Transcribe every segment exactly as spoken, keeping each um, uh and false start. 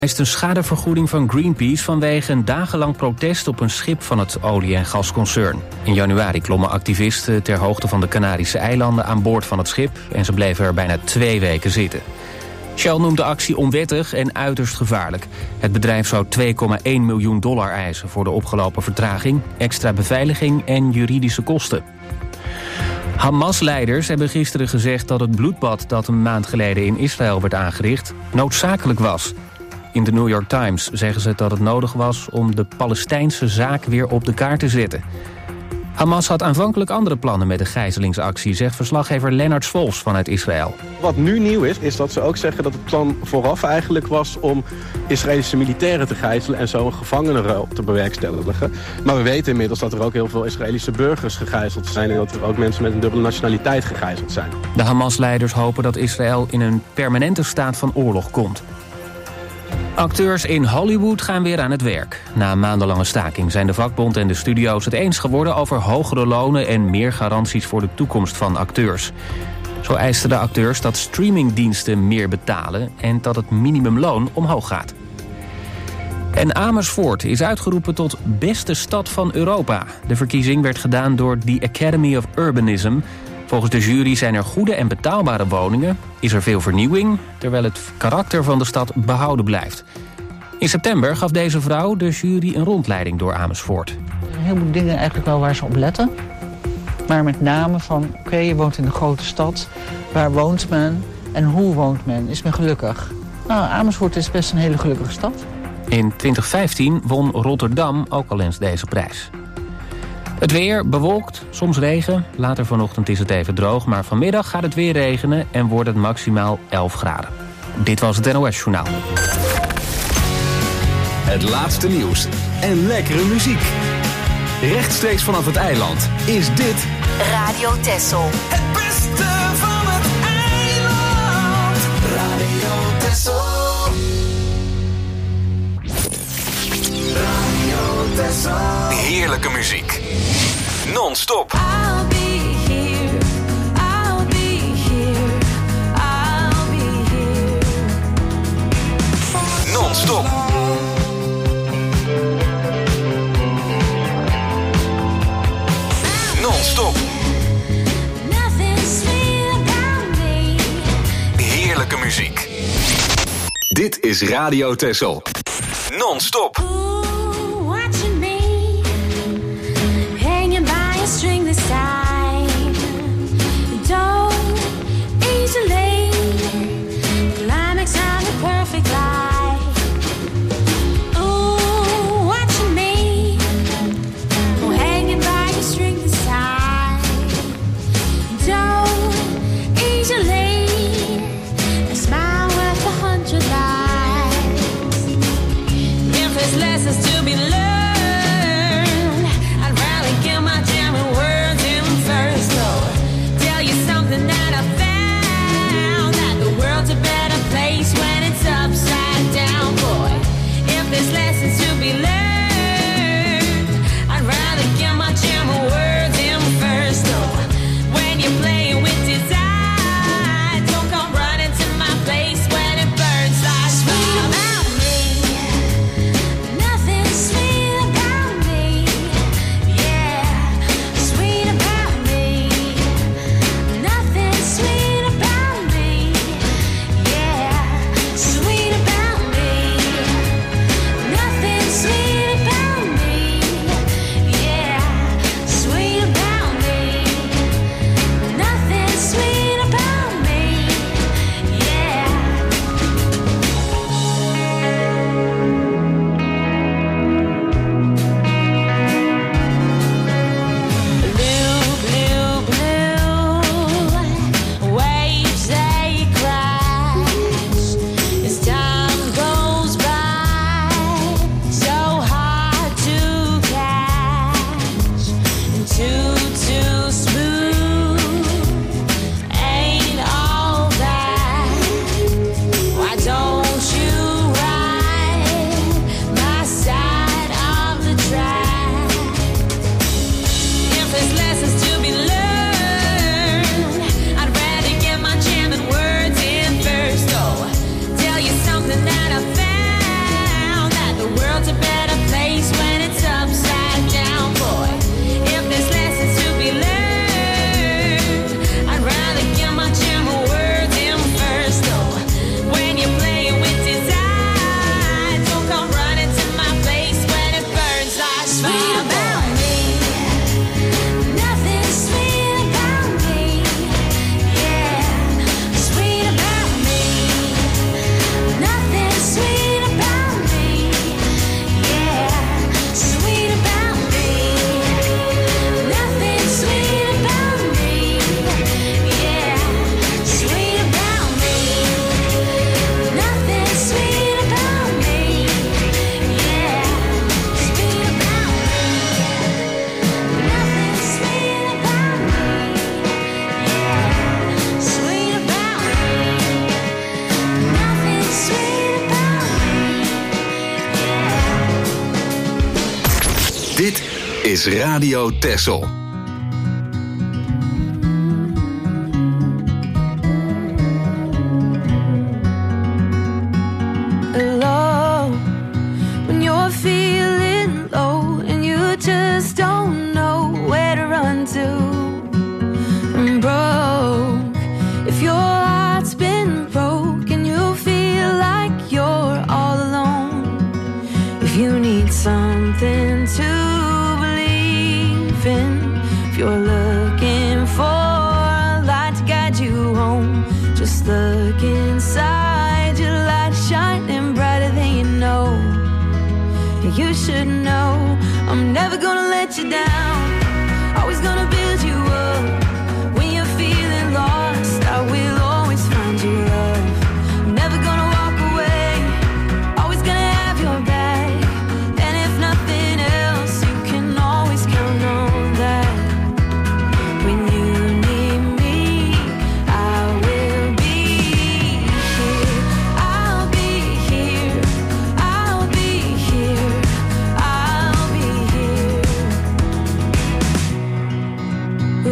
Is een schadevergoeding van Greenpeace vanwege een dagenlang protest op een schip van het olie- en gasconcern. In januari klommen activisten ter hoogte van de Canarische eilanden aan boord van het schip en ze bleven er bijna twee weken zitten. Shell noemt de actie onwettig en uiterst gevaarlijk. Het bedrijf zou twee komma één miljoen dollar eisen voor de opgelopen vertraging, extra beveiliging en juridische kosten. Hamas-leiders hebben gisteren gezegd dat het bloedbad dat een maand geleden in Israël werd aangericht noodzakelijk was. In de New York Times zeggen ze dat het nodig was om de Palestijnse zaak weer op de kaart te zetten. Hamas had aanvankelijk andere plannen met de gijzelingsactie, zegt verslaggever Lennart Svols vanuit Israël. Wat nu nieuw is, is dat ze ook zeggen dat het plan vooraf eigenlijk was om Israëlische militairen te gijzelen en zo een gevangenenruil te bewerkstelligen. Maar we weten inmiddels dat er ook heel veel Israëlische burgers gegijzeld zijn en dat er ook mensen met een dubbele nationaliteit gegijzeld zijn. De Hamas-leiders hopen dat Israël in een permanente staat van oorlog komt. Acteurs in Hollywood gaan weer aan het werk. Na een maandenlange staking zijn de vakbond en de studio's het eens geworden over hogere lonen en meer garanties voor de toekomst van acteurs. Zo eisten de acteurs dat streamingdiensten meer betalen en dat het minimumloon omhoog gaat. En Amersfoort is uitgeroepen tot beste stad van Europa. De verkiezing werd gedaan door de Academy of Urbanism. Volgens de jury zijn er goede en betaalbare woningen, is er veel vernieuwing, terwijl het karakter van de stad behouden blijft. In september gaf deze vrouw de jury een rondleiding door Amersfoort. Er zijn een heleboel dingen eigenlijk wel waar ze op letten. Maar met name van, oké, okay, je woont in een grote stad. Waar woont men en hoe woont men? Is men gelukkig? Nou, Amersfoort is best een hele gelukkige stad. In twintig vijftien won Rotterdam ook al eens deze prijs. Het weer bewolkt, soms regen. Later vanochtend is het even droog, maar vanmiddag gaat het weer regenen en wordt het maximaal elf graden. Dit was het N O S-journaal. Het laatste nieuws en lekkere muziek. Rechtstreeks vanaf het eiland is dit Radio Texel. Het beste van het eiland. Radio Texel. Radio Texel. heerlijke muziek. Non-stop. I'll be here. I'll be here. I'll be here. Non-stop. Non-stop. Heerlijke muziek. Dit is Radio Texel. Non-stop. Lessons to be learned. I'd rather get my damn words in Dit is Radio Texel. Low, when you're feeling low and you just don't know where to run to. I'm broke, if your heart's been broke and you feel like you're all alone. If you need something to believe in, if you're looking for a light to guide you home, just look inside, your light shining brighter than you know. You should know I'm never gonna let you down, always gonna build you up. When you're feeling lost, I will always find you love. I'm never gonna walk away, always gonna have your back. And if nothing else, you can always count on that. When you need me, I will be here. I'll be here. I'll be here. I'll be here. Ooh,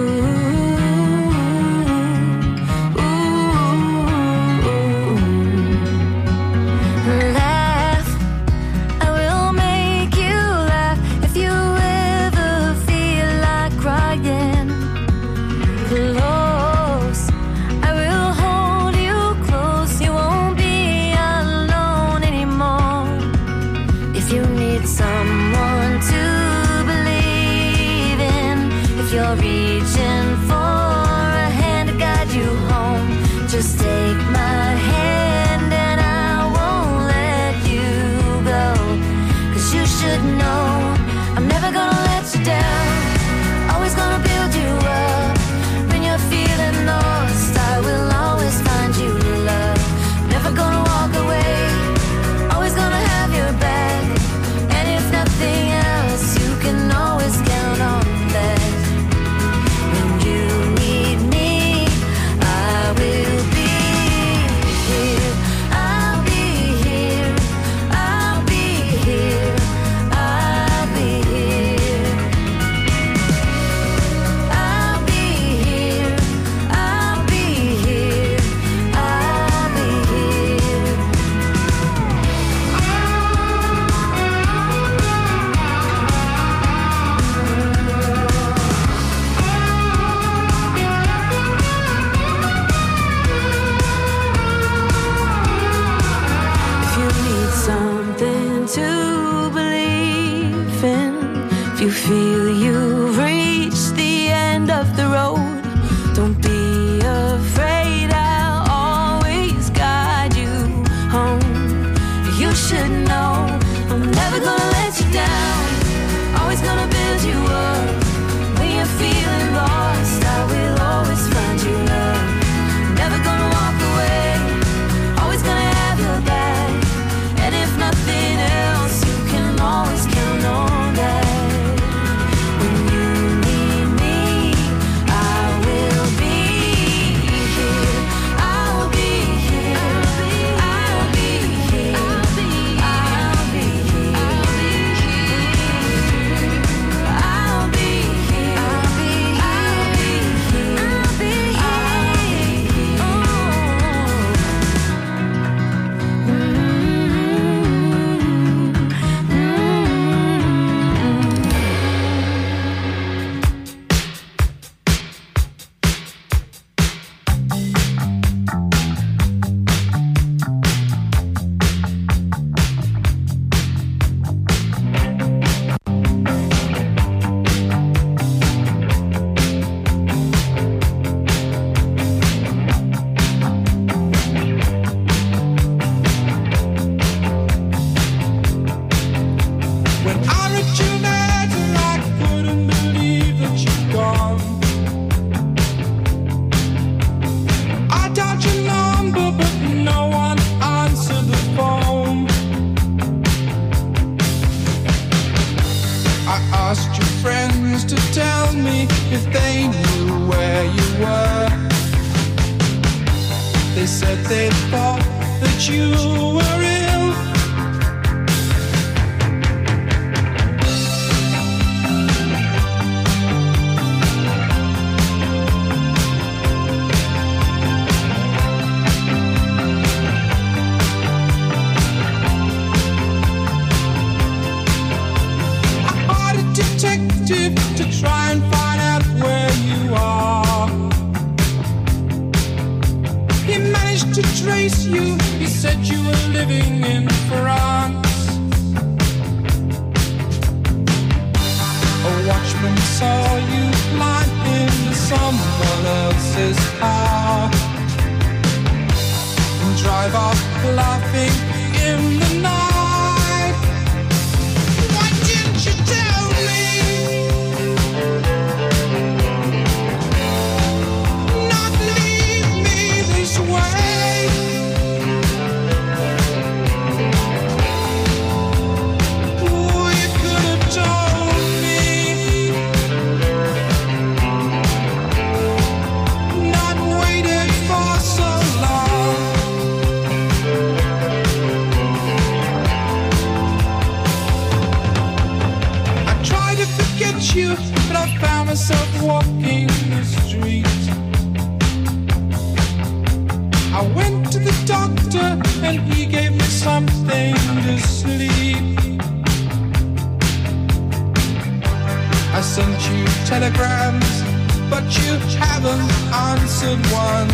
ooh, ooh. Laugh, I will make you laugh if you ever feel like crying. Close, I will hold you close. You won't be alone anymore. If you need someone to believe in, if you're reaching for a hand to guide you home, just take my hand and I won't let you go. 'Cause you should know I'm never gonna let you down, always gonna build you up. When you're feeling lost, I will always find you love. Never gonna walk away, always gonna have your back. And if nothing else, you can always count on that. When you need me, I will be here. I'll be here. I'll be here. I'll be here. I'll be here. I'll be here. I'll be here. If you need something to believe in, if you feel you've reached the end of the road, don't be afraid, I'll always guide you home. You should know I'm never gonna let you down, always gonna build you up. When you're feeling lost, I will always find you love. Never gonna walk away, always gonna have your back. And if nothing else, you can always count on that. When you need me, I will be here. I'll be here. I'll be here. I'll be here. I'll be here. I'll be here. I'll be here. They said they thought that you were ill. living in France. A watchman saw you climb into someone else's car and drive off laughing in the night. Why didn't you tell me? Not leave me this way. Oh, you could have told me. Not waited for so long. I tried to forget you, but I found myself walking the street. I went to the doctor and he gave me something to sleep. I sent you telegrams, but you haven't answered one.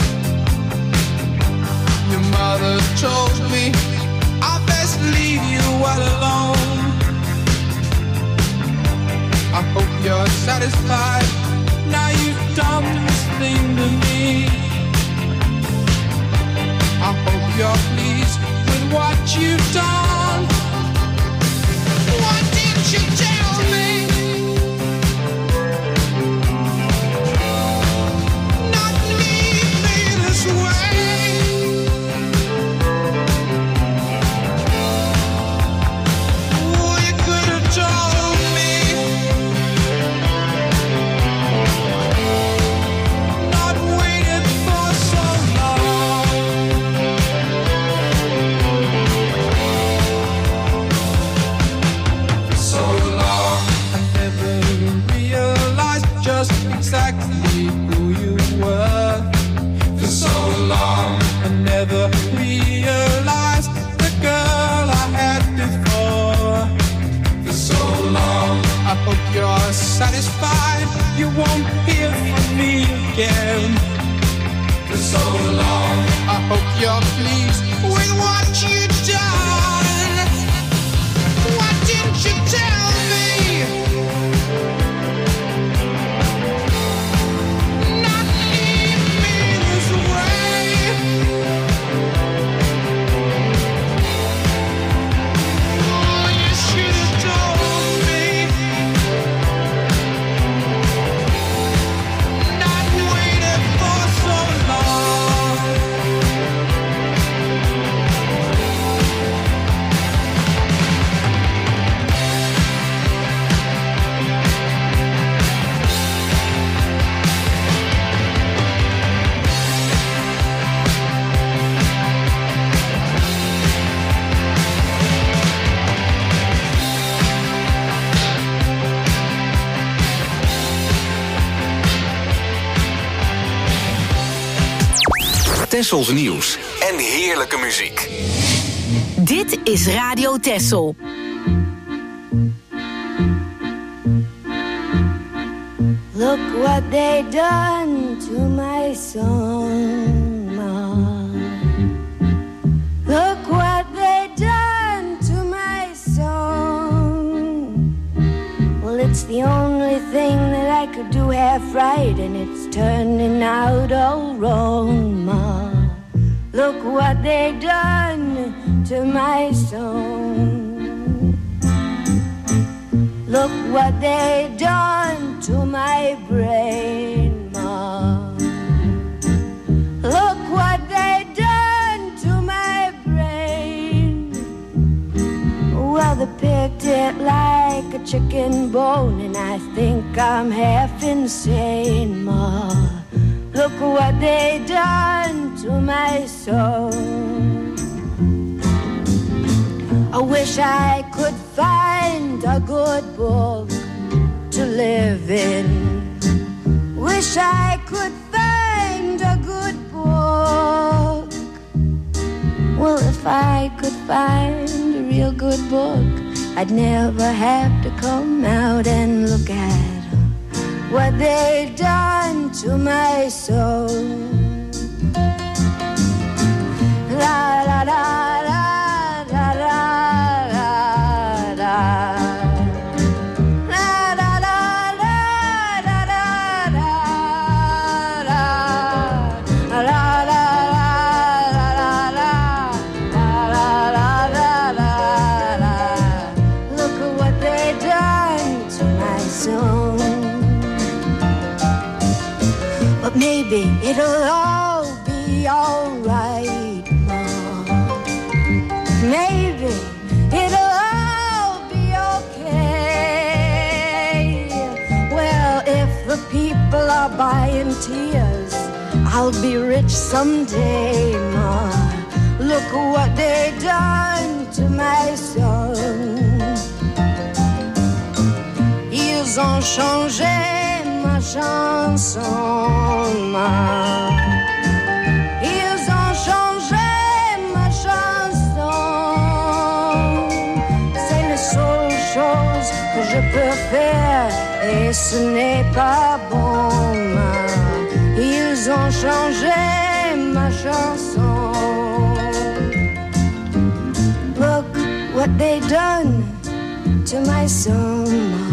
Your mother told me I best leave you all alone. I hope you're satisfied now you've done this thing to me. I hope you're pleased with what you've done. Why didn't you tell me? Not leave me this way. Oh, you could have told me. Not waited for so long. For so long, I never realized just exactly who you were. For so long, I never realized the girl I had before. For so long, I hope you're satisfied you won't hear from me again. For so long, I hope you're pleased with what you've done. Why didn't you tell me? Not leave me this way. Oh, you should have told me. Not waited for so long. Tessels nieuws en heerlijke muziek. Dit is Radio Tessel. Look what they done to my song, Ma. Look what they done to my song. Well, it's the only thing that I could do half right, and it's turning out all wrong, Ma. Look what they done to my song. Look what they done to my brain, Ma. Look what they done to my brain. Well, they picked it like a chicken bone, and I think I'm half insane, Ma. Look what they done to my soul. I wish I could find a good book to live in. Wish I could find a good book. Well, if I could find a real good book, I'd never have to come out and look at what they've done to my soul. La la la la. maybe it'll all be alright, Ma. Maybe it'll all be okay. Well, if the people are buying tears, I'll be rich someday, Ma. Look what they done to my son. Ils ont changé ma chanson, Ma. Ils ont changé ma chanson. C'est la seule chose que je peux faire et ce n'est pas bon, Ma. Ils ont changé ma chanson. Look what they done to my son, Ma.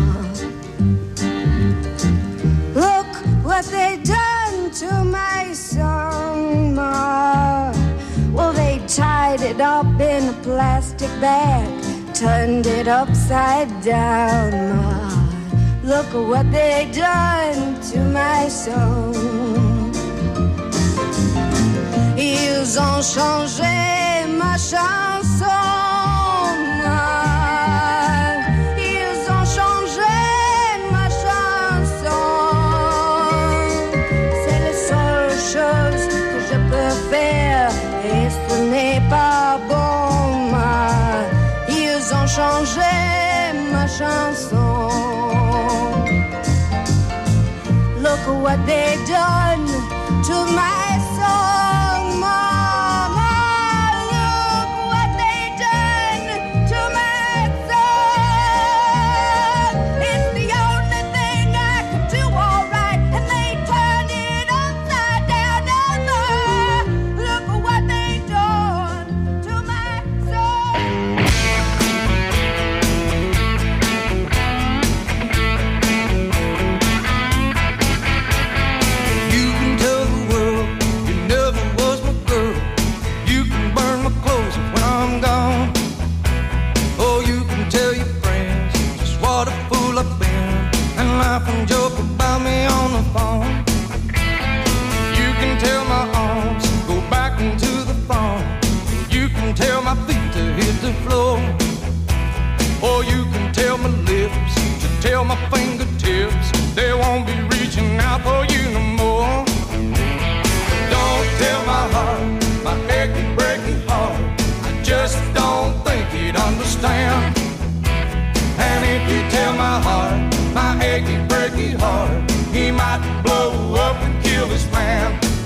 Look what they done to my son, Ma. Well, they tied it up in a plastic bag, turned it upside down, Ma. Look at what they done to my son. Ils ont changé ma chanson, Ma. Ils ont changé ma chanson. C'est la seule chose que je peux faire et ce n'est pas bon, Ma. Ils ont changé ma chanson. Look at what they done to my song, Mama. Look what they done to my song. It's the only thing I could do all right, and they turned it upside down. Look at what they done to my song. You can tell the world you never was my girl. You can burn my clothes when I'm gone. Oh, you can tell your friends just what a fool I've been and laugh and joke about me on the phone. You can tell my arms go back into the phone. You can tell my feet to hit the floor. Or you can tell my lips to tell my fingertips they won't be reaching out for you no more. Don't tell my heart, my achy, breaky heart, I just don't think he'd understand. And if you tell my heart, my achy, breaky heart, he might blow up and kill this man.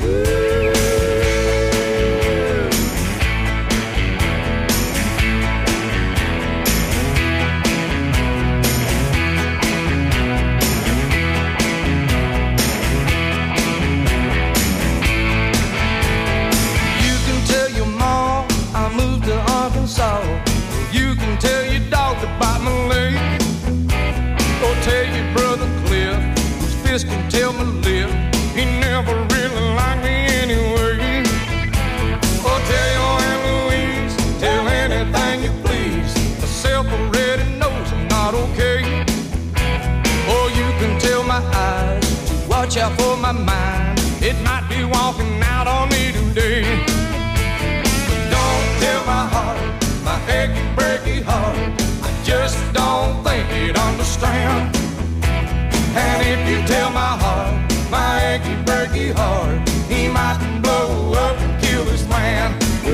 You can tell your mom I moved to Arkansas. You can tell your dog to bite my leg. Or tell your brother Cliff, whose fist can tell my lip, he never really liked me anyway. Or tell your Aunt Louise, tell anything you please, myself already knows I'm not okay. Or you can tell my eyes to watch out for my mind, it might be walking out on me today. But don't tell my heart, my achy, breaky heart, I just don't think he'd understand. And if you tell my heart, my achy, breaky heart, he might blow up and kill this man.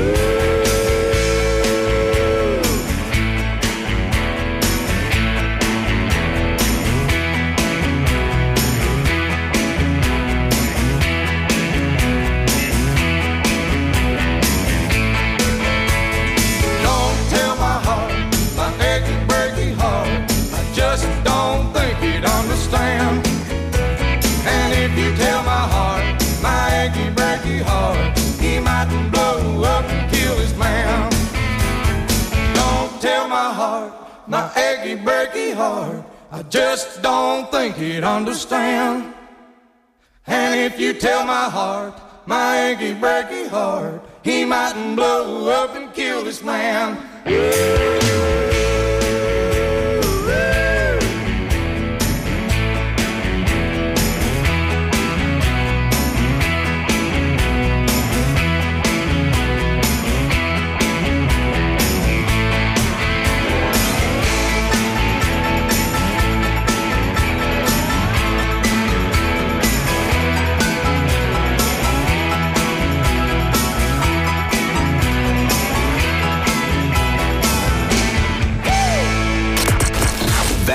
Don't tell my heart, my achy, breaky heart, I just don't think he'd understand. And if you tell my heart, my achy, breaky heart, he might blow up and kill this man. Don't tell my heart, my achy, breaky heart, I just don't think he'd understand. And if you tell my heart, my achy, breaky heart, he might blow up and kill this man.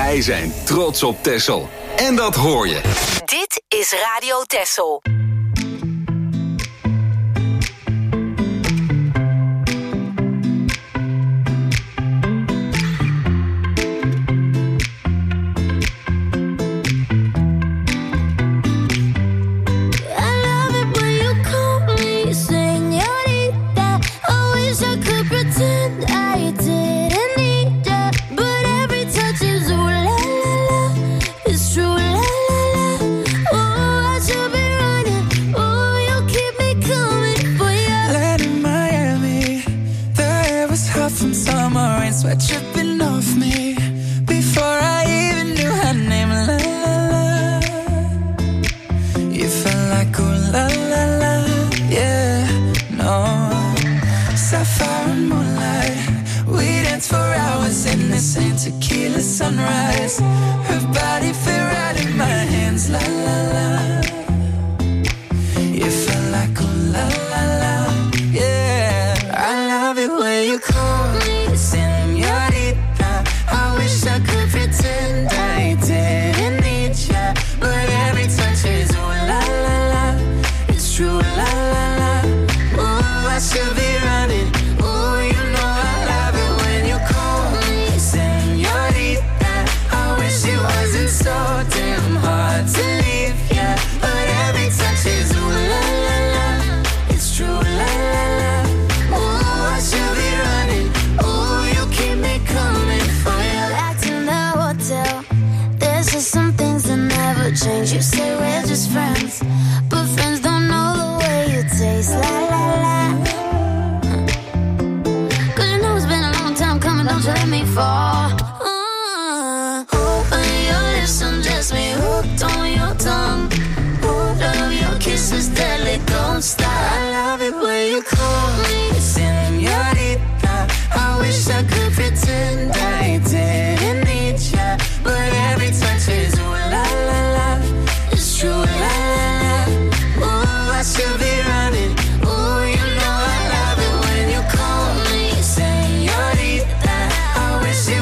Wij zijn trots op Texel. En dat hoor je. Dit is Radio Texel. Sweat dripping off me before I even knew her name. La la la, you felt like ooh la la la, yeah, no. Sapphire and moonlight, we danced for hours in the same tequila sunrise. Her body fit right in my hands, la la la. You felt like ooh la la la, yeah. I love it when you call me, señorita. I wish I could pretend I didn't need ya, but every touch is ooh la la la. It's true, la la la. Ooh, I should be running. Ooh, you know I love it when you call me señorita. I wish it wasn't so damn hard to leave ya, but every touch is ooh la la la. It's true, la la la. Ooh, I should be running. Ooh, you keep me coming for you. Back in the hotel, there's just some things that never change. You say we're just friends, but friends don't know the way you taste. La la la. Cause you know it's been a long time coming, don't you let me fall. Uh, open your lips and just me hooked on your tongue. Ooh, love your kisses deadly, don't stop. I love it when you call me señorita. I wish I could pretend I didn't need ya, but every touch is ooh la la la. It's true, la la la. Ooh, I should be running. Ooh, you know I love it when you call me señorita. I wish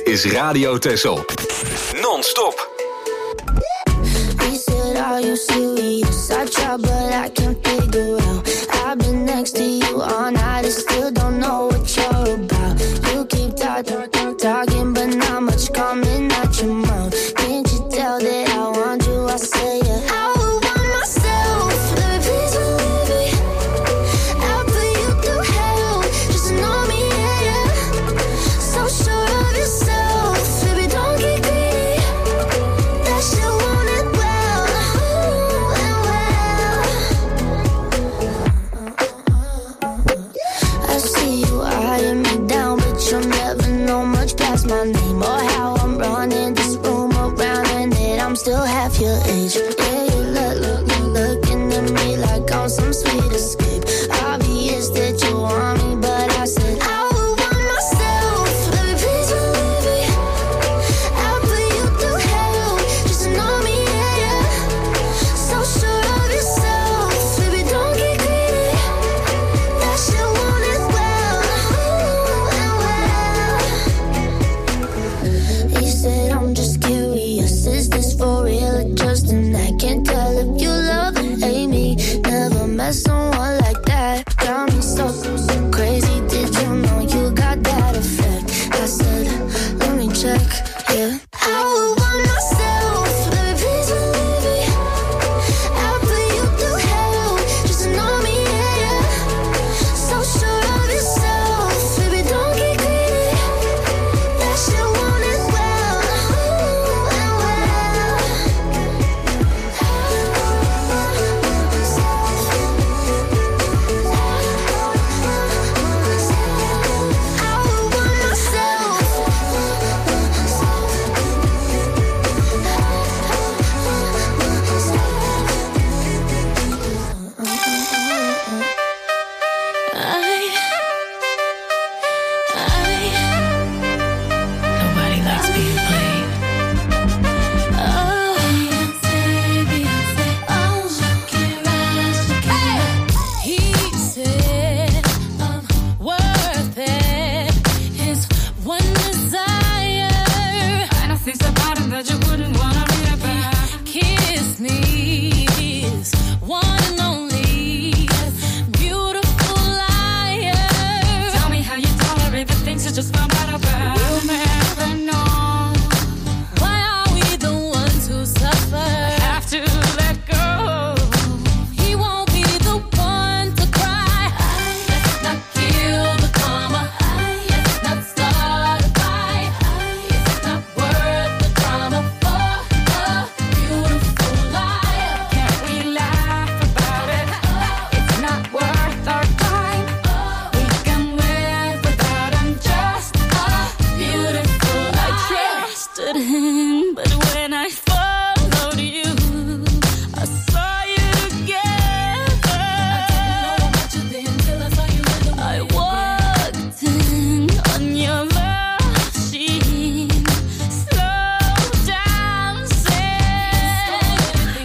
is Radio Texel. Non-stop. He said, are you serious? I try, but I can't figure out. I've been next to you all night and still don't know what you're about. You keep talking, talking, but not much coming out your mouth. Can't you tell that I want you? I say yeah. I would want myself, baby, please believe me. I'll put you through hell, just to know me, yeah, yeah. So sure of yourself, baby, don't get greedy. That shit want it well, ooh, and well. I see you eyeing me down, but you'll never know much past my name or how I'm running this room around and that I'm still half your age. Yeah, you look, look, look, looking at me like I'm some sweet escape. Obvious that you want me, but I said I would want myself, baby, please believe me. I'll put you through hell, just to know me, yeah, yeah. So sure of yourself, baby, don't get greedy. That shit want it well, ooh, and well. He said, I'm just curious, is this for real or just an act? Can't tell if you love or hate me. Never met someone like that. Got me so, so crazy. Did you know you got that effect? I said, let me check, yeah. I would want myself, baby, please believe me. I'll put you through hell, just to know me, yeah, yeah. So sure of yourself, baby, don't get greedy. That shit want it well, ooh, and well. I would want myself. Nobody likes being played. Oh, Beyonce, oh, Shakira, Shakira. He said I'm worth it. His one desire. I know things about him that you wouldn't wanna read about. Kiss me, his one and only beautiful liar. Tell me how you tolerate the things you just found out about. We'll never know. Why are we the ones who suffer? I have to let go. He won't be the one to cry. Let's not kill the karma. Let's not start a fight. It's not worth the drama for a beautiful liar. Can't we laugh about it? It's not worth our time. We can live without him, just a beautiful liar. I trusted him, but when I followed you, I saw you together. I walked in on your love scene, slow dancing.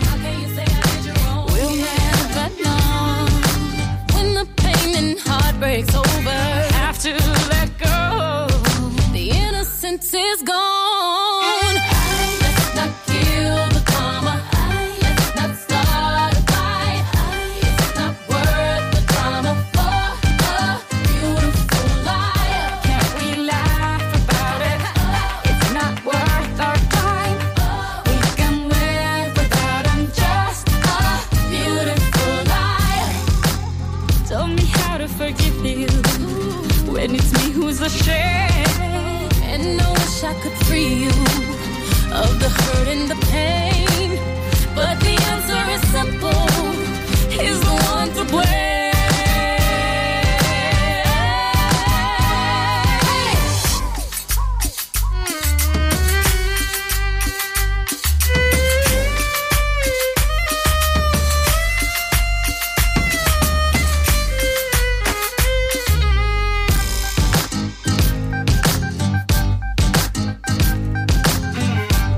We'll never know when the pain and heartbreak's over. Have to let go. The innocence is gone. Let's not kill the karma. Let's not start a fight. It's not worth the drama for a beautiful liar. Can't we laugh about it? It's not worth our time. We can live without him, just a beautiful liar. Tell me how to forgive you when it's me who's ashamed. And I wish I could free you of the hurt and the pain. But the answer is simple. He's the one to blame.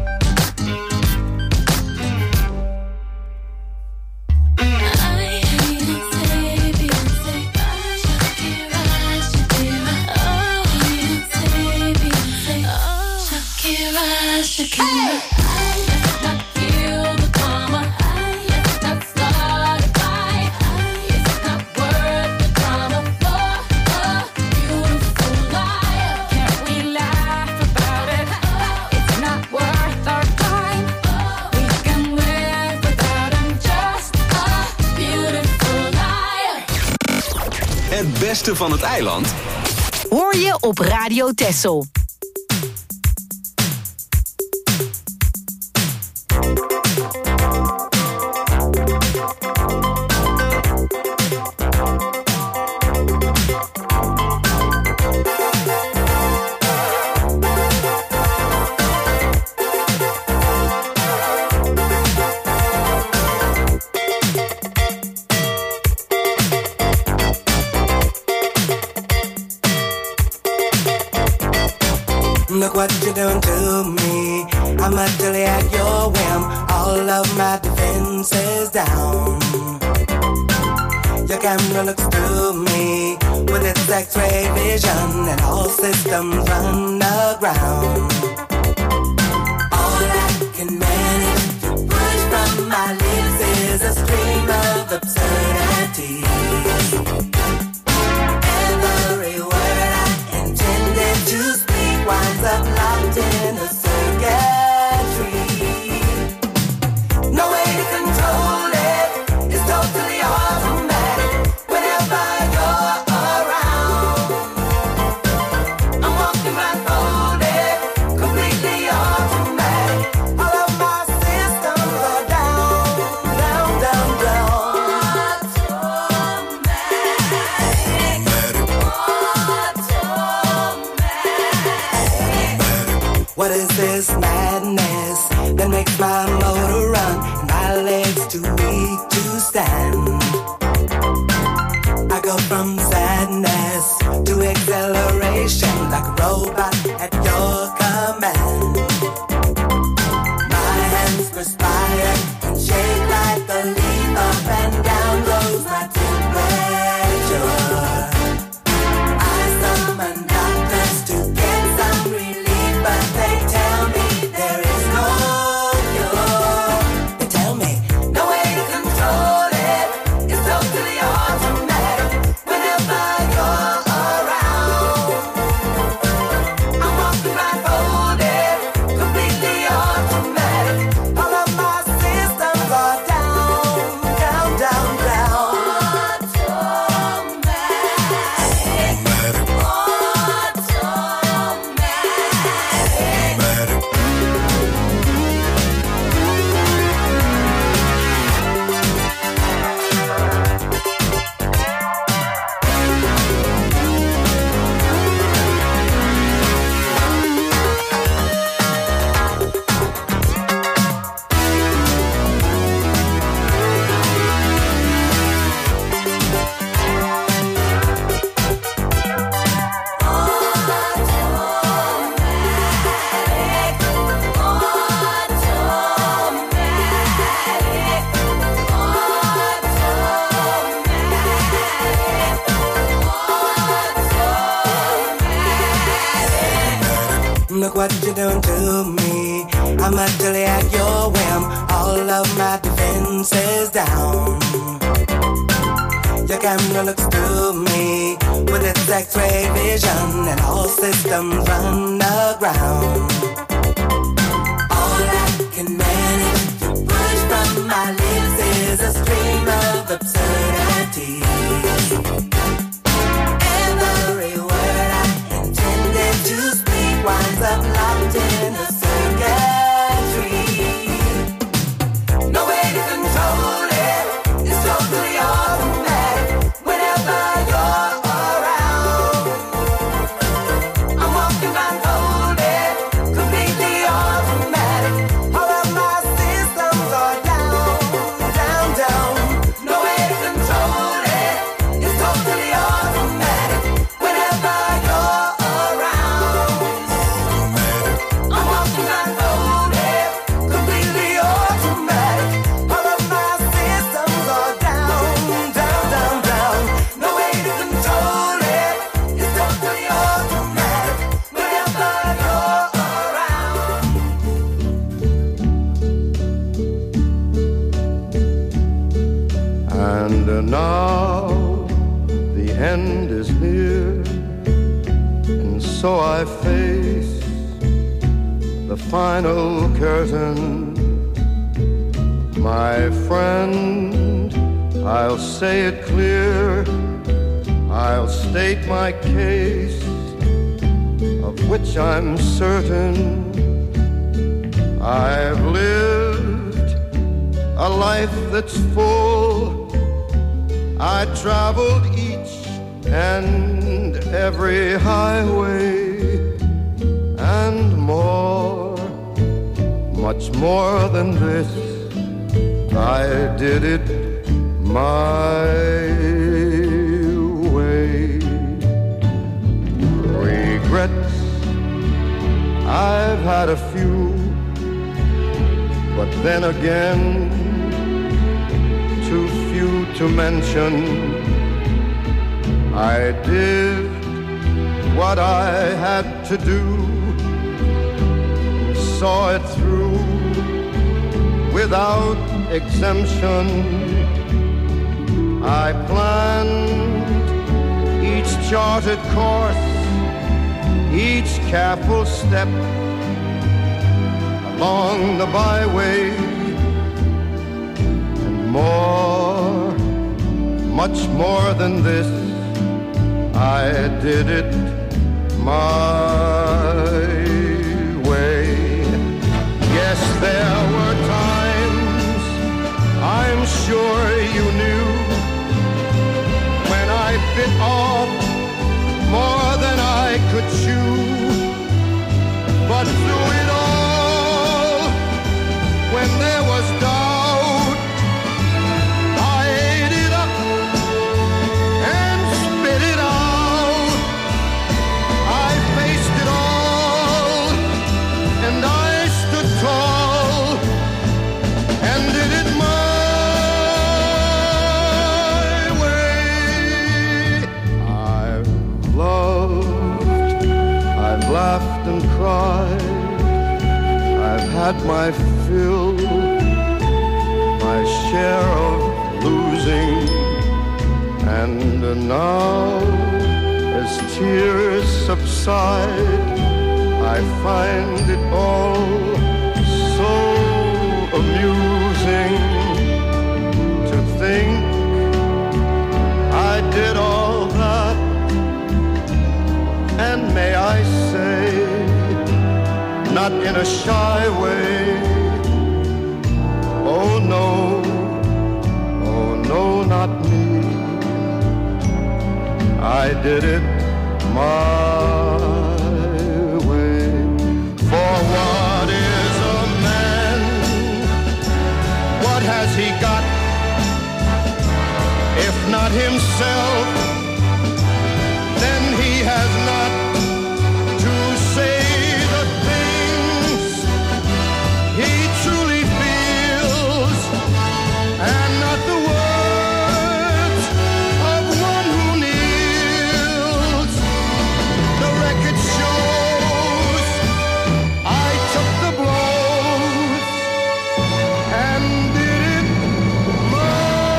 I Het beste van het eiland hoor je op Radio Texel. Look what you're doing to me. I'm utterly at your whim. All of my defenses down. Your camera looks through me with its X-ray vision, and all systems run aground. All I can manage to push from my lips is a stream of absurdities. Every word I intended to speak winds up locked in a circuitry. No way to control it, it's totally automatic. Whenever you're around, I'm walking blindfolded, completely automatic. All of my systems are down, down, down, down. Automatic. What is this madness that makes my motor run and my legs too weak to stand? I go from sadness to acceleration like a robot at your command. My hands perspire and shake like a leaf. Up and down goes my temperature. I summon doctors to get some relief, but they tell me there is no cure. They tell me no way to control it, it's totally automatic. Whenever you're around, I'm walking blindfolded, completely automatic. All of my systems are down, down, down, down. Automatic. Look what you're doing to me. I'm utterly at your whim. All of my defenses down. Your camera looks through me with its X-ray vision, and all systems run aground. All I can manage to push from my lips is a stream of absurdities. Every word I intended to speak winds up locked in a circuitry. No way to control it, it's totally automatic. Whenever you're around, I'm walking blindfolded, completely automatic. All of my systems are down, down, down. No way to control now the end is near, and so I face the final curtain. My friend, I'll say it clear, I'll state my case, of which I'm certain. I've lived a life that's full. I traveled each and every highway and more, much more than this. I did it my way. Regrets, I've had a few, but then again, too few to mention. I did what I had to do, and saw it through without exemption. I planned each charted course, each careful step along the byway, and more, much more than this, I did it my way. Yes, there were times, I'm sure you knew, when I bit off more than I could chew. But through it all, when there was doubt, I ate it up and spit it out. I faced it all, and I stood tall, and did it my laughed and cried, I've had my fill, my share of losing, and now, as tears subside, I find it all so amusing to think I did all that. And may I say, not in a shy way, oh no, oh no, not me. I did it my way. For what is a man? What has he got, if not himself? Then he has not to say the things he truly feels, and not the words of one who kneels. The record shows I took the blows and did it my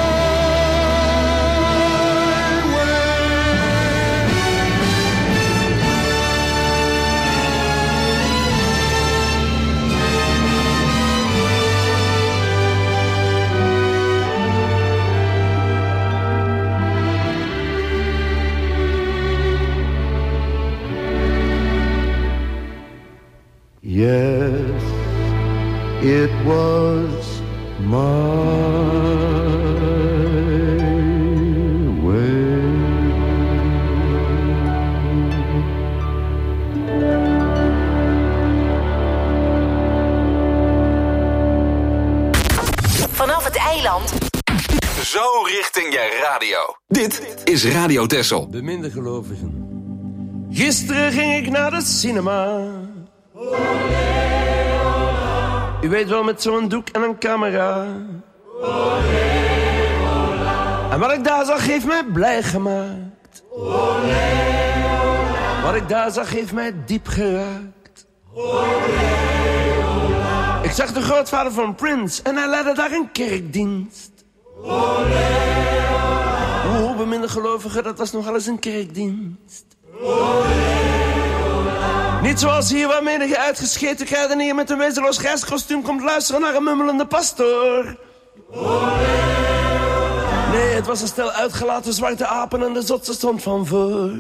yes, it was my way. Vanaf het eiland. Zo richting je radio. Dit is Radio Texel. Beminde gelovigen. Gisteren ging ik naar de cinema. U weet wel, met zo'n doek en een camera. En wat ik daar zag heeft mij blij gemaakt. Wat ik daar zag heeft mij diep geraakt. Ik zag de grootvader van Prince en hij leidde daar een kerkdienst. beminde gelovigen, dat was nogal eens een kerkdienst. Niet zoals hier waar menige uitgescheten kruidenier met een wezenloos grijskostuum komt luisteren naar een mummelende pastoor. Nee, het was een stel uitgelaten zwarte apen en de zotse stond van voor.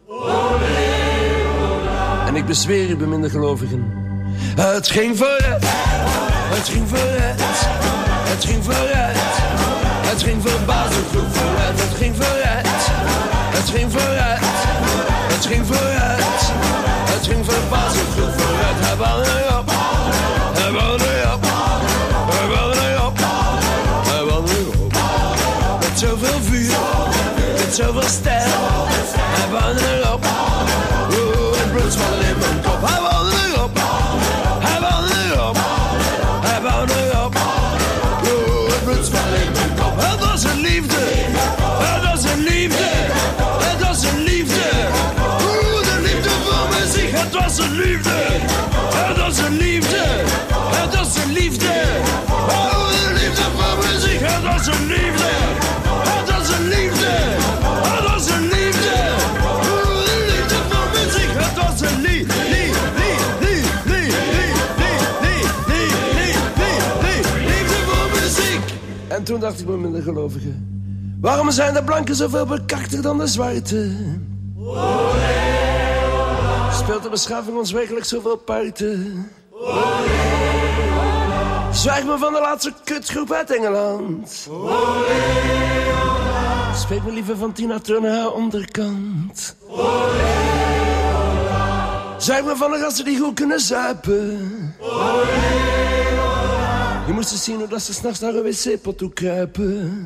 En ik bezweer u, beminde gelovigen, het ging vooruit, het ging vooruit, het ging vooruit, het ging verbazend goed vooruit, het ging vooruit, het ging vooruit, het ging vooruit, het ging verbazend goed vooruit. Hij bouwde erop, hij bouwde erop, hij bouwde erop, hij bouwde erop. Met zoveel vuur, met zoveel stijl, hij bouwde erop. Oeh, het bloed zwalde in mijn kop. Hij bouwde erop, hij bouwde erop, hij bouwde erop. Oeh, het bloed zwalde in mijn kop. Het was een liefde, het was een liefde, het was een liefde. Oeh, de liefde voor muziek. Het was een liefde, het was een liefde, het was een liefde. Oh, de liefde voor muziek. Het was een liefde, het was een liefde, het was een liefde. Oh, de liefde voor muziek. Het was een liefde, liefde, liefde, liefde, liefde, liefde, liefde voor muziek. En toen dacht ik bij mijn gelovigen, waarom zijn de blanken zoveel bekakter dan de zwarte? Speelt de beschaving ons werkelijk zoveel parten? Zwijg me van de laatste kutgroep uit Engeland. Spreek me liever van Tina Turner haar onderkant. Zwijg me van de gasten die goed kunnen zuipen. Je moest eens zien hoe dat ze s'nachts naar een wc-pot toe kruipen.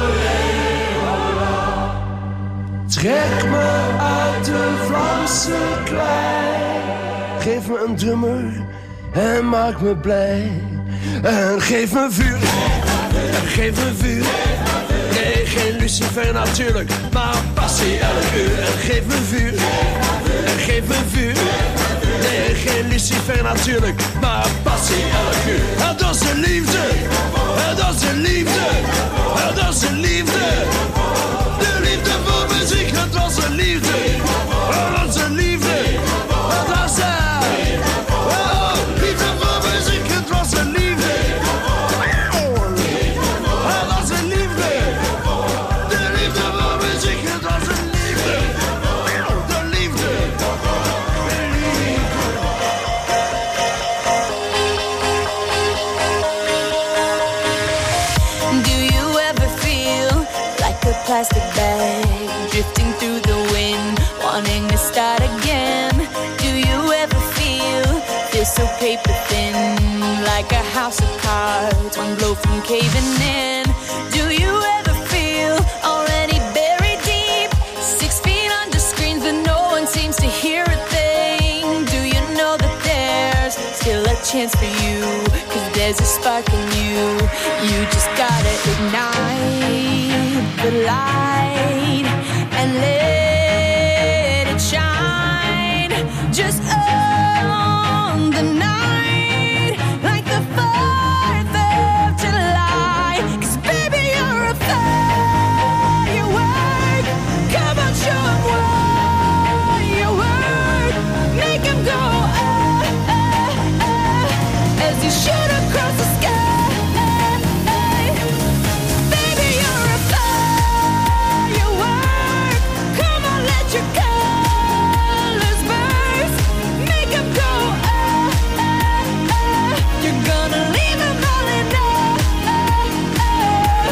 Trek me uit de Vlaamse klei. Geef me een drummer en maak me blij. En geef me vuur, en geef me vuur. Nee, geen Lucifer natuurlijk, maar passie elk uur. En geef me vuur, en geef me vuur. Nee, geen Lucifer natuurlijk, maar passie elk uur. Het was een liefde, het was een liefde, het was een liefde. De liefde voor muziek, het was een liefde, het was een liefde, het was een oh, liefde voor muziek, het was een liefde, het was een liefde, de liefde voor muziek, het was een liefde, de liefde, de liefde. Do you ever feel like a plastic bag drifting through the wind, wanting to start again? Do you ever feel this so paper thin, like a house of cards, one blow from caving in? Do you ever feel already buried deep, six feet under screens but no one seems to hear a thing? Do you know that there's still a chance for you, 'cause there's a spark in you, you just gotta ignite the light and let it shine. Just on the night, like the fourth of July. 'Cause baby, you're a firework. Come on, show 'em what you work. Make 'em go ah, ah, ah, as you shoot across the sky. Baby, you're a firework. Come on, let your colors burst. Make 'em go ah, ah, ah. You're gonna leave 'em all in ah, ah.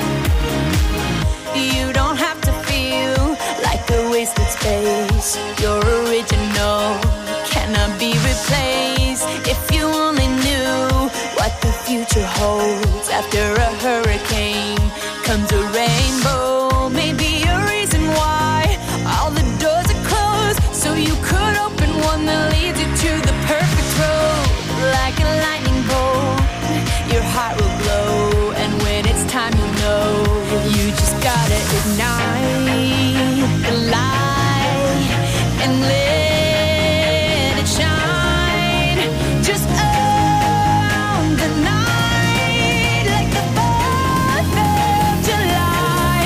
You don't have to feel like a wasted space. Your original cannot be replaced. If you only knew what the future holds, after a hurricane comes a rainbow. Maybe a reason why all the doors are closed, so you could open one that leads you to the perfect road. Like a lightning bolt, your heart will glow, and when it's time you know, you just gotta ignite the light and let it shine. Just on the night, like the fourth of July.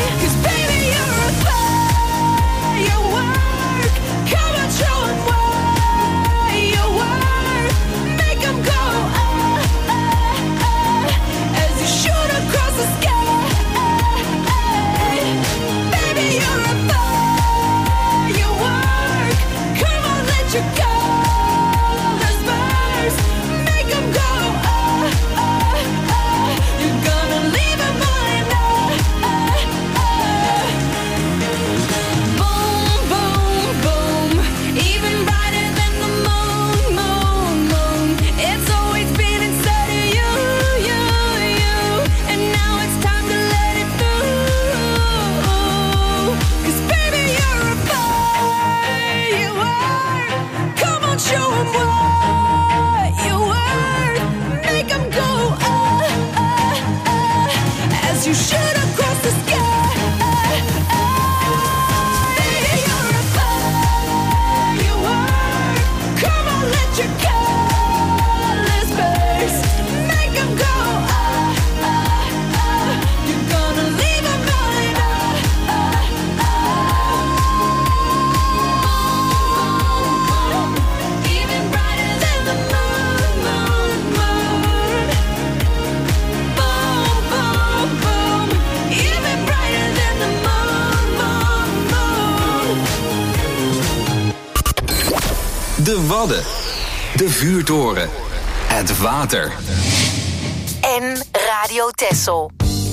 De Wadden. De vuurtoren. Het water. En Radio Texel.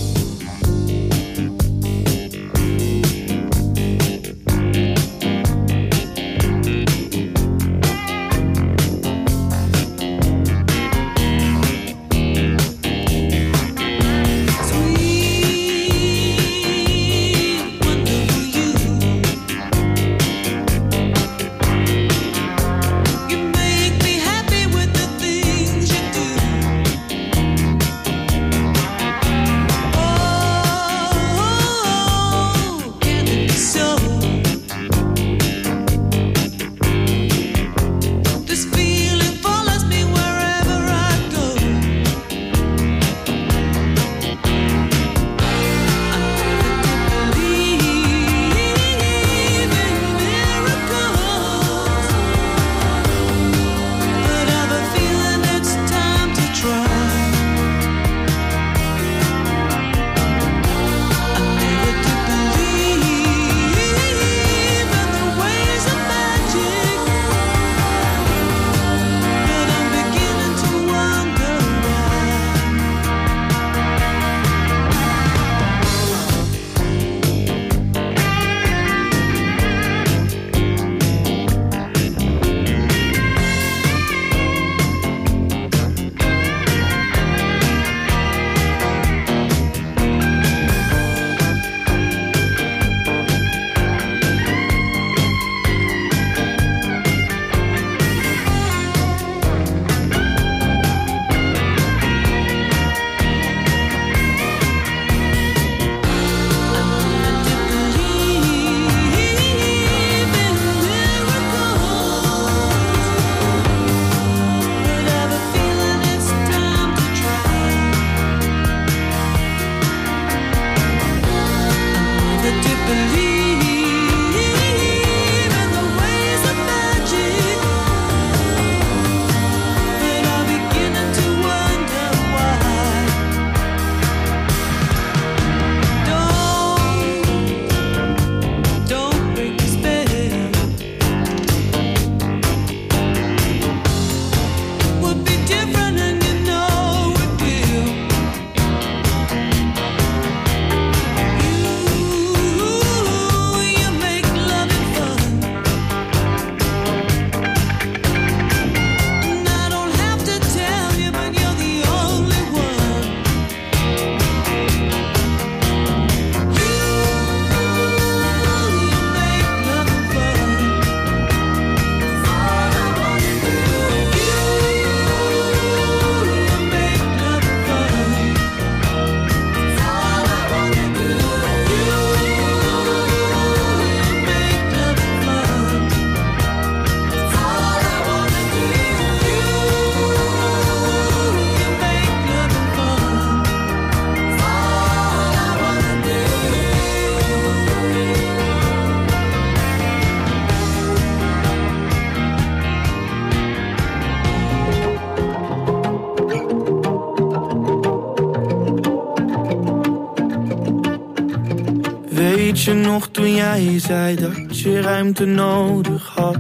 Weet je nog toen jij zei dat je ruimte nodig had?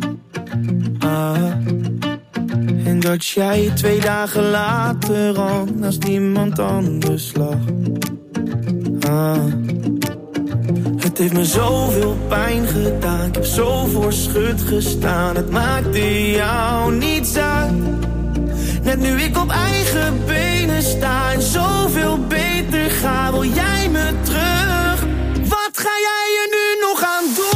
Ah. En dat jij twee dagen later al naast iemand anders lag. Ah. Het heeft me zoveel pijn gedaan, ik heb zo voor schut gestaan. Het maakte jou niets uit. Net nu ik op eigen benen sta en zoveel beter ga, wil jij me terug? Wat ga jij er nu nog aan doen?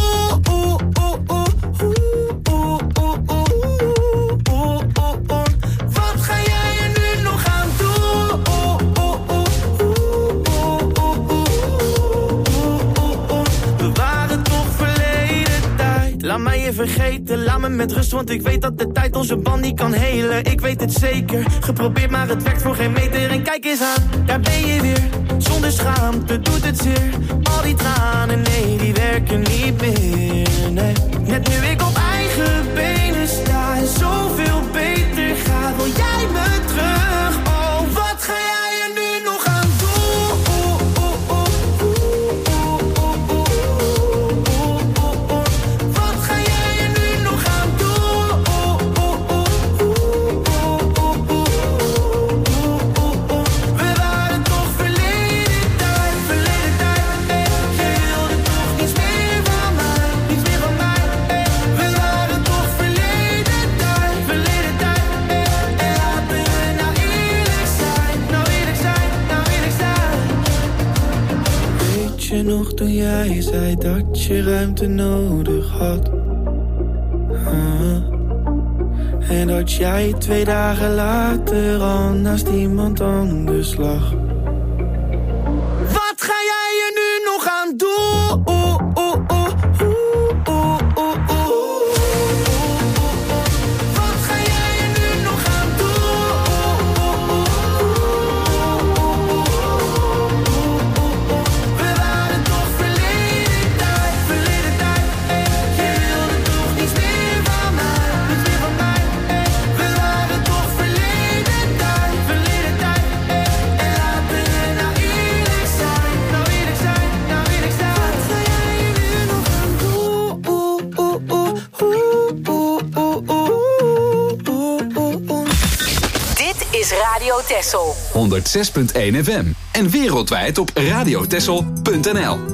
Wat ga jij er nu nog aan doen? We waren toch verleden tijd. Laat mij je vergeten, laat me met rust, want ik weet dat de tijd onze band niet kan helen. Ik weet het zeker, geprobeerd maar het werkt voor geen meter. En kijk eens aan, daar ben je weer. Zonder schaamte doet het zeer. Al die tranen, nee, die werken niet meer, nee. Net nu ik op eigen benen sta en zoveel beter ga, wil jij me terug? Oh, wat ga jij er nu nog aan doen? Wat ga jij er nu nog aan doen? jij zei dat je ruimte nodig had. Ah. En dat jij twee dagen later al naast iemand anders lag. Wat ga jij er nu nog aan doen? Radio Texel honderd zes punt één F M en wereldwijd op radiotexel punt n l.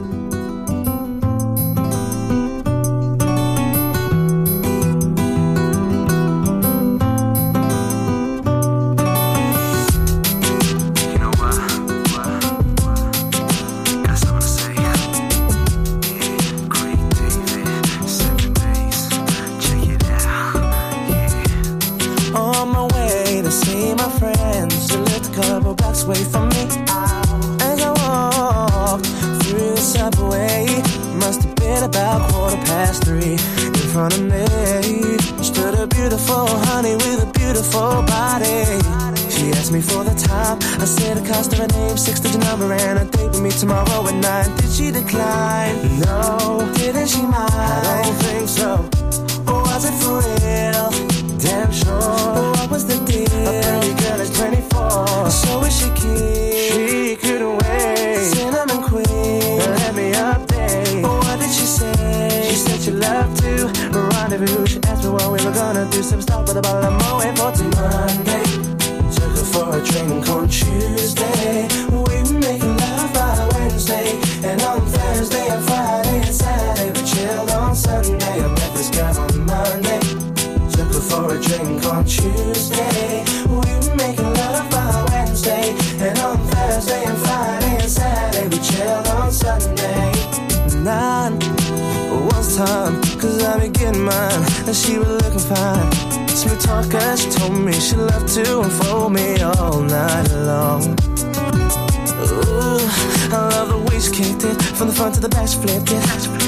Tomorrow at nine, did she decline? No, didn't she mind? I don't think so. Or was it for real? Damn sure. What was the deal? A pretty girl is twenty-four. So is she cute? She couldn't wait. Cinnamon queen, let me update. What did she say? She said she loved to rendezvous. She asked me what we were gonna do. Some stop with a bottle of Moet for till Monday. Took her for a drink on Tuesday. We were making love by Wednesday, and on Thursday and Friday and Saturday we chilled on Sunday. I met this girl on Monday, took her for a drink on Tuesday. We were making love by Wednesday, and on Thursday and Friday and Saturday we chilled on Sunday. Nine was time, cause I be getting mine, and she was looking fine. Smooth talker, she told me she loved to unfold me all night long. Ooh, I love the way she kicked it. From the front to the back she flipped it.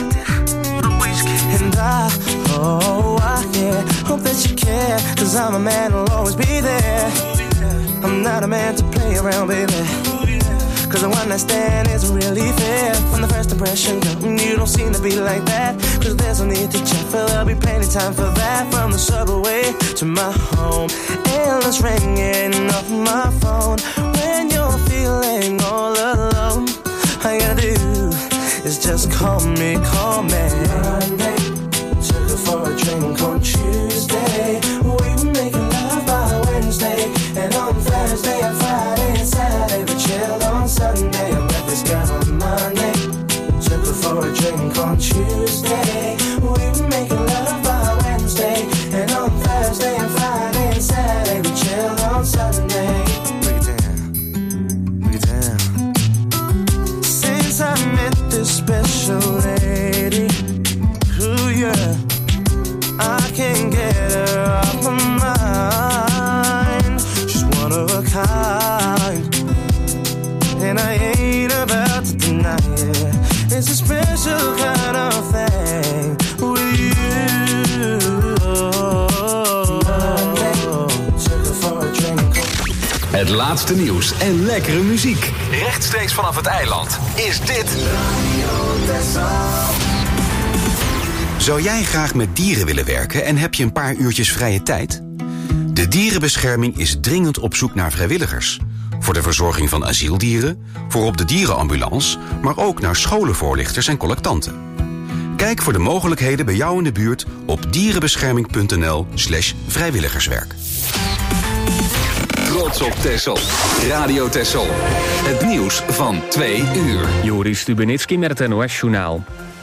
And I, oh, I, yeah, hope that you care, cause I'm a man who'll always be there. I'm not a man to play around, baby, cause the one night stand isn't really fair. From the first impression, girl, you don't seem to be like that. Cause there's no need to check, but there'll be plenty time for that. From the subway to my home, endless ringing off my phone. When you're feeling all alone, all you gotta do is just call me, call me. Monday, took her for a drink on Tuesday. We were making love by Wednesday, and on Thursday and Friday and Saturday we chilled on Sunday. I met this girl on Monday, took her for a drink on Tuesday. We were making love by Wednesday, and on Thursday and Friday and Saturday we chilled on Sunday. Break it down, break it down. Since I met this special lady, ooh yeah, I can't get her off my mind. She's one of a kind, and I ain't about to deny it. It's a special kind of thing with you. Monday, took her for a drink. Het laatste nieuws en lekkere muziek. Rechtstreeks vanaf het eiland is dit Radio Texel. Zou jij graag met dieren willen werken en heb je een paar uurtjes vrije tijd? De dierenbescherming is dringend op zoek naar vrijwilligers. Voor de verzorging van asieldieren, voor op de dierenambulance, maar ook naar scholenvoorlichters en collectanten. Kijk voor de mogelijkheden bij jou in de buurt op dierenbescherming.nl slash vrijwilligerswerk. Trots op Texel. Radio Texel. Het nieuws van twee uur. Joris Stubenitski met het N O S-journaal.